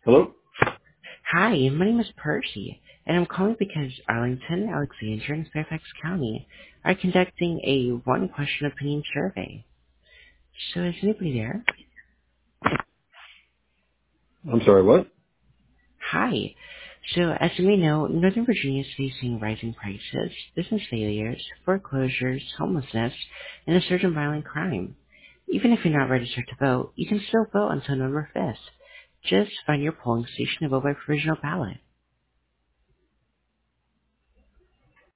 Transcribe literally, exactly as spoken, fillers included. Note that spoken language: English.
Hello? Hi, my name is Percy, and I'm calling because Arlington, Alexandria, and Fairfax County are conducting a one-question opinion survey. So is anybody there? I'm sorry, what? Hi. So as you may know, Northern Virginia is facing rising prices, business failures, foreclosures, homelessness, and a surge in violent crime. Even if you're not registered to vote, you can still vote until November fifth. Just find your polling station and vote by provisional ballot.